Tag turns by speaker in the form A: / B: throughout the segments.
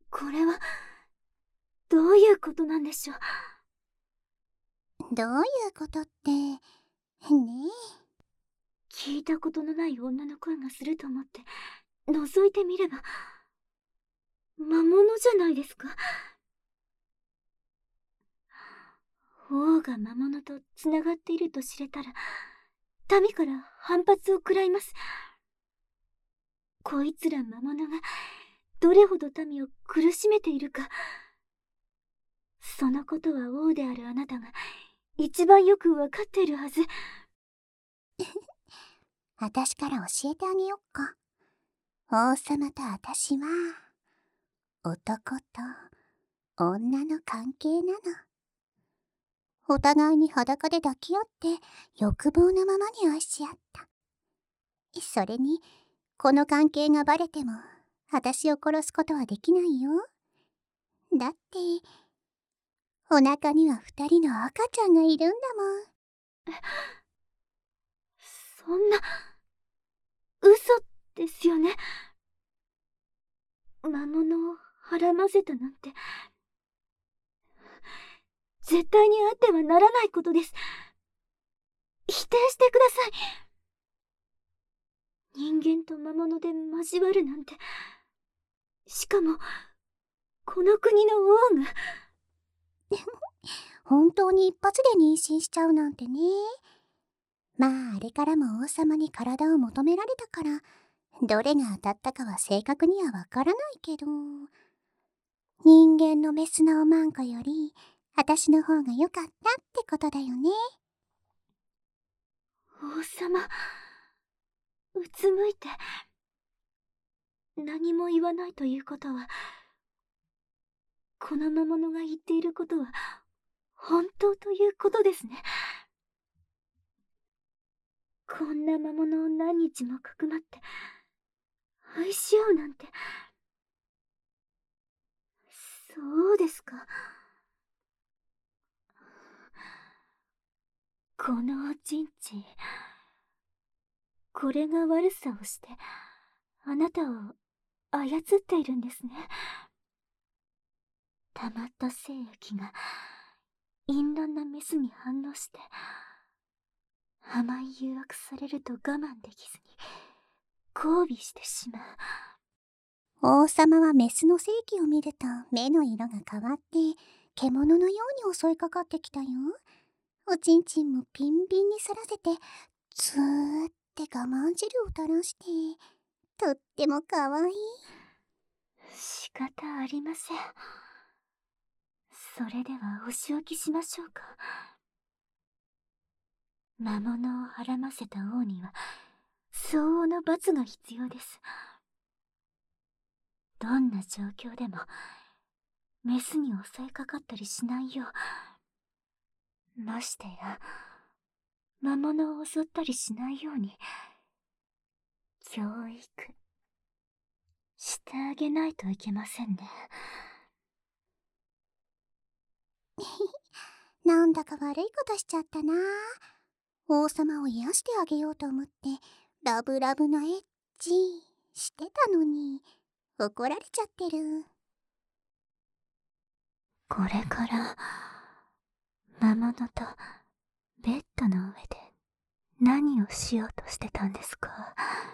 A: これはどういうことなんでしょう。
B: どういうことってね
A: 聞いたことのない女の声がすると思って覗いてみれば魔物じゃないですか。王が魔物とつながっていると知れたら民から反発を食らいます。こいつら魔物がどれほど民を苦しめているか、そのことは王であるあなたが一番よくわかっているはず。
B: 私から教えてあげよっか。王様と私は男と女の関係なの。お互いに裸で抱き合って欲望のままに愛し合った。それにこの関係がバレても私を殺すことはできないよ。だってお腹には2人の赤ちゃんがいるんだもん。
A: そんな嘘ですよね。魔物をはらませたなんて絶対にあってはならないことです。否定してください。人間と魔物で交わるなんて、しかもこの国の王が。
B: 本当に一発で妊娠しちゃうなんてね。まああれからも王様に体を求められたからどれが当たったかは正確にはわからないけど、人間のメスのおまんこより私の方が良かったってことだよね。
A: 王様、うつむいて何も言わないということは、この魔物が言っていることは本当ということですね。こんな魔物を何日もかくまって愛し合うなんて。そうですか。このおちんちん、これが悪さをしてあなたを操っているんですね。溜まった精液が淫乱なメスに反応して甘い誘惑されると我慢できずに交尾してしまう。
B: 王様はメスの性器を見ると目の色が変わって獣のように襲いかかってきたよ。おちんちんもピンピンに反らせてずーって我慢汁を垂らしてとってもかわいい。
A: 仕方ありません。それではお仕置きしましょうか。魔物をはらませた王には相応の罰が必要です。どんな状況でもメスに襲いかかったりしないよう、ましてや魔物を襲ったりしないように教育してあげないといけませんね。
B: なんだか悪いことしちゃったな。王様を癒してあげようと思ってラブラブなエッチしてたのに怒られちゃってる。
A: これから魔物とベッドの上で何をしようとしてたんですか？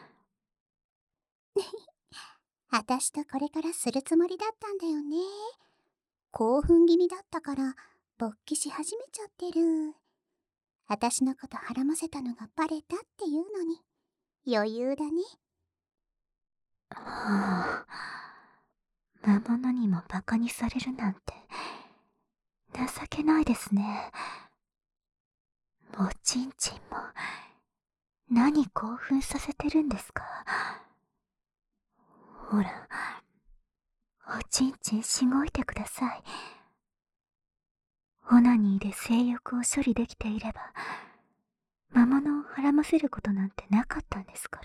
B: 私とこれからするつもりだったんだよね。興奮気味だったから勃起し始めちゃってる。私のことはらませたのがバレたっていうのに余裕だね。
A: はあ、魔物にもバカにされるなんて情けないですね。おちんちんも何興奮させてるんですか？ほら、おちんちんしごいてください。オナニーで性欲を処理できていれば魔物をはらませることなんてなかったんですから。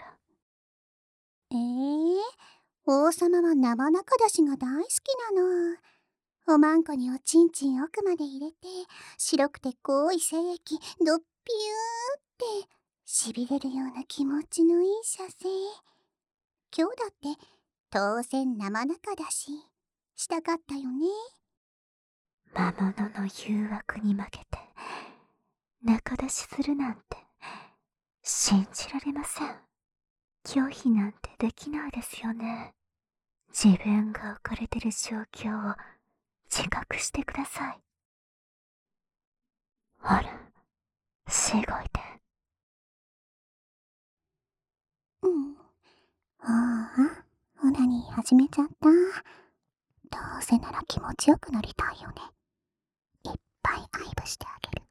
B: 王様は生中出しが大好きなの。おまんこにおちんちん奥まで入れて白くて濃い精液ドッピューってしびれるような気持ちのいい射精。今日だって当然生中だししたかったよね。
A: 魔物の誘惑に負けて仲出しするなんて信じられません。拒否なんてできないですよね。自分が置かれてる状況を自覚してください。ほら、しごいて。
B: うん。ああ、オナニー始めちゃった。どうせなら気持ちよくなりたいよね。いっぱい愛撫してあげる。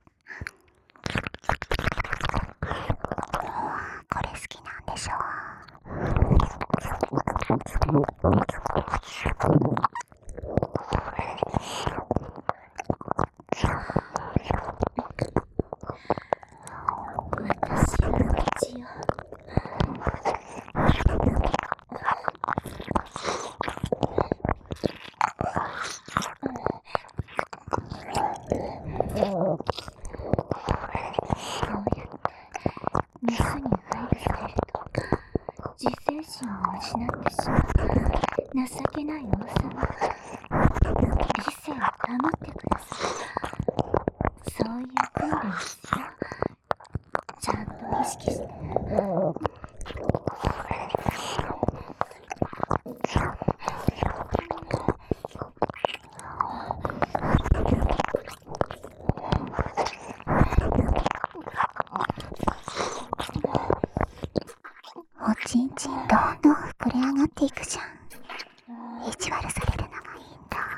B: これ好きなんでしょ。
A: 私は一応メスに配備されると自制心を失ってしまう情けない王様。理性を保ってください。そういう訓練ですよ。ちゃんと意識して。
B: おちんちんどんどん膨れ上がっていくじゃん。意地悪されるのがいいんだ。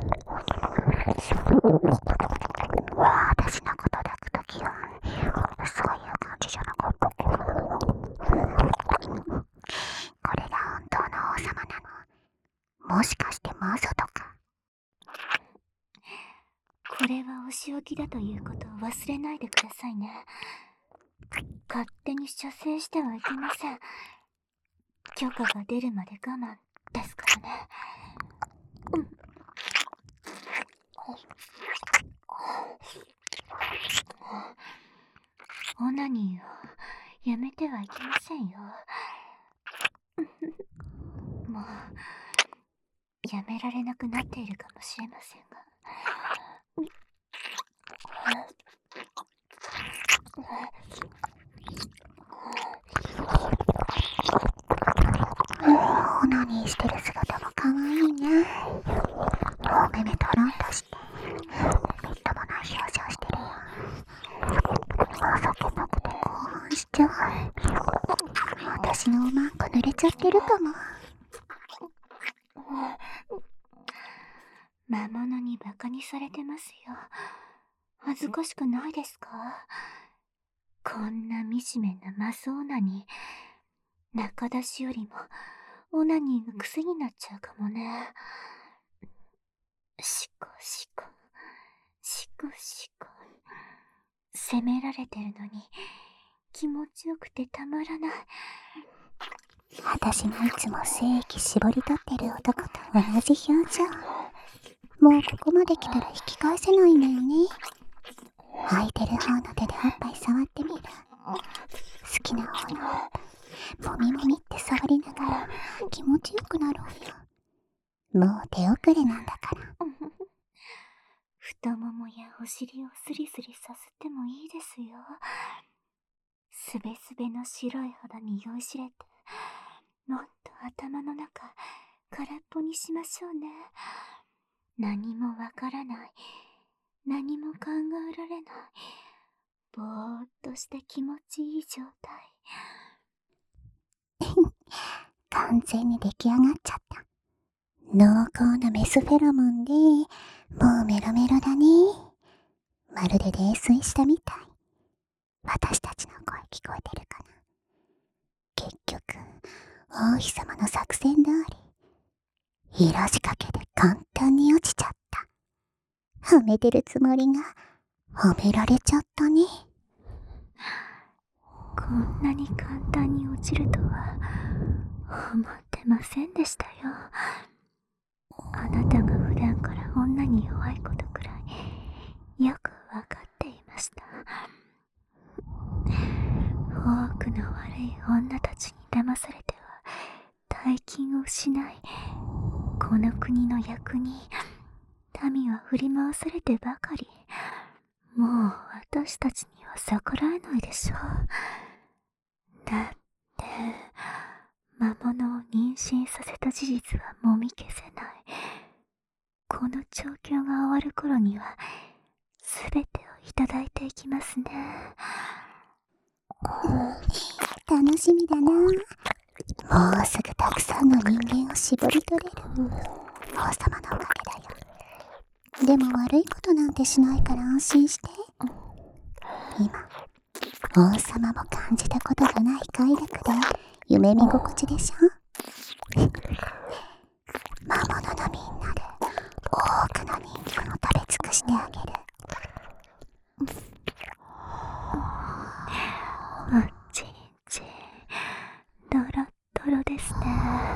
B: 私のこと抱くときはそういう感じじゃなかったけど、これが本当の王様なの？もしかして魔女とか？
A: これはお仕置きだということを忘れないでくださいね。勝手に射精してはいけません。許可が出るまで我慢ですからね。オナニーをやめてはいけませんよ。もうやめられなくなっているかもしれませんが。
B: オナニーしてる姿も可愛いね。お目目とろんとしてみっともない表情してるよ。お酒なくて興奮しちゃう。私のおまんこ濡れちゃってるかも。
A: 魔物にバカにされてますよ。恥ずかしくないですか？こんな惨めなマスオナニー、仲出しよりもオナニーが癖になっちゃうかもね。しこしこ、しこしこ。責められてるのに気持ちよくてたまらない。
B: 私もいつも精液絞り取ってる男と同じ表情。もうここまで来たら引き返せないんだよね。空いてる方の手でおっぱい触ってみる。好きな方のおっぱいもみもみって触りながら気持ちよくなろうよ。もう手遅れなんだから。
A: 太ももやお尻をスリスリさせてもいいですよ。すべすべの白い肌に酔いしれて、もっと頭の中空っぽにしましょうね。何もわからない、何も考えられない、ぼーっとして気持ちいい状態。
B: 完全に出来上がっちゃった。濃厚なメスフェロモンでもうメロメロだね。まるで泥酔したみたい。私たちの声聞こえてるかな。結局王妃様の作戦通り色仕掛けで簡単に落ちちゃった。褒めてるつもりが褒められちゃったね。
A: こんなに簡単に落ちるとは思ってませんでしたよ。あなたが普段から女に弱いことくらいよくわかっていました。多くの悪い女たちに騙されては大金を失い、 この国の役に民は振り回されてばかり。もう私たちには逆らえないでしょう。だって魔物を妊娠させた事実はもみ消せない。この調教が終わる頃には全てをいただいていきますね。
B: 楽しみだな。もうすぐたくさんの人間を絞り取れる。王様のおかげだよ。でも悪いことなんてしないから安心して。今王様も感じたことがない快楽で夢見心地でしょ。魔物のみんなで多くの人間を食べ尽くしてあげる。
A: おちんちん、ドロッドロですね。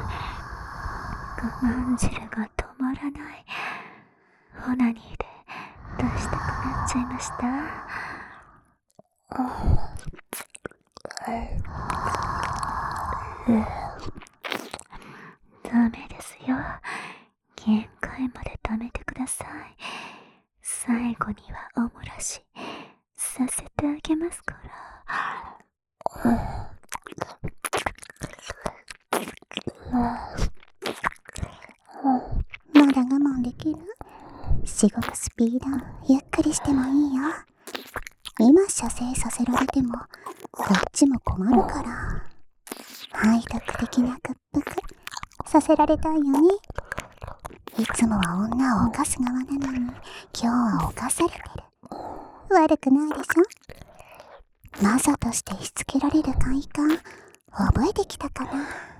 A: 我慢汁が止まらない。オナニーで出したくなっちゃいました。ダメですよ。限界まで溜めてください。最後にはおもらしさせてあげますから。
B: まだ我慢できる？しごくスピードゆっくりしてもいいよ。今射精させられてもこっちも困るから。背徳的な屈服させられたいよね。いつもは女を犯す側なのに今日は犯されてる。悪くないでしょ。魔女としてしつけられる快感覚えてきたかな。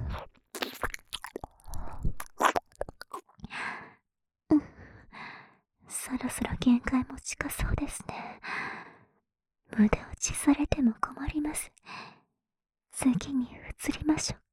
A: そろそろ限界も近そうですね。腕落ちされても困ります。次に移りましょう